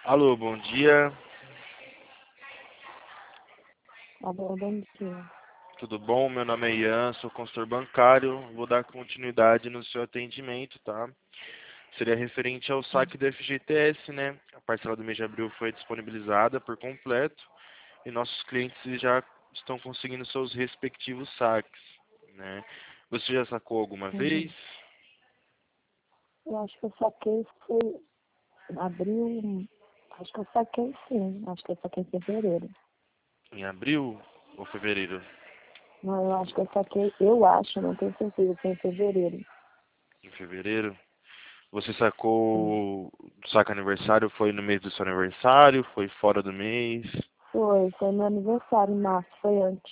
Alô, bom dia. Alô, bom dia. Tudo bom? Meu nome é Ian, sou consultor bancário. Vou dar continuidade no seu atendimento, tá? Seria referente ao saque do FGTS, né? A parcela do mês de abril foi disponibilizada por completo e nossos clientes já estão conseguindo seus respectivos saques, né? Você já sacou alguma vez? Eu acho que eu saquei foi abril. Acho que eu saquei sim. Acho que eu saquei em fevereiro. Em abril ou fevereiro? Não, eu acho que eu saquei, eu acho, não tenho certeza, foi em fevereiro. Em fevereiro? Você Sim. sacou o saque aniversário? Foi no mês do seu aniversário? Foi fora do mês? Foi meu aniversário em março, foi antes.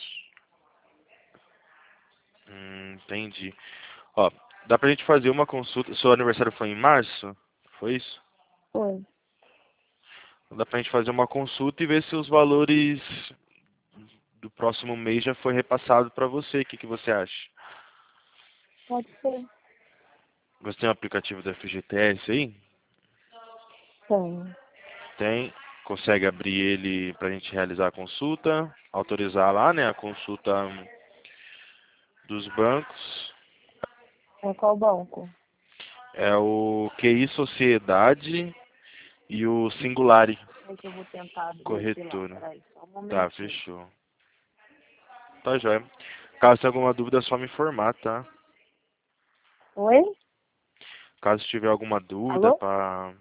Entendi. Ó, dá pra gente fazer uma consulta. Seu aniversário foi em março? Foi isso? Foi. Dá pra gente fazer uma consulta e ver se os valores do próximo mês já foi repassado pra você. O que que você acha? Pode ser. Você tem o aplicativo do FGTS aí? Tem. Tem. Consegue abrir ele pra gente realizar a consulta? Autorizar lá, né? A consulta dos bancos. É qual banco? É o QI Sociedade e o Singulari É que eu vou tentar abrir aqui lá. Corretora. Peraí, só um Tá, momentinho. fechou. Tá joia. Caso tenha alguma dúvida, é só me informar, tá? Oi? Caso tiver alguma dúvida, Alô? pra...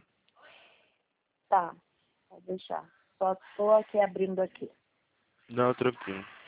Tá. Pode deixar. Só tô aqui abrindo aqui. Não, tranquilo.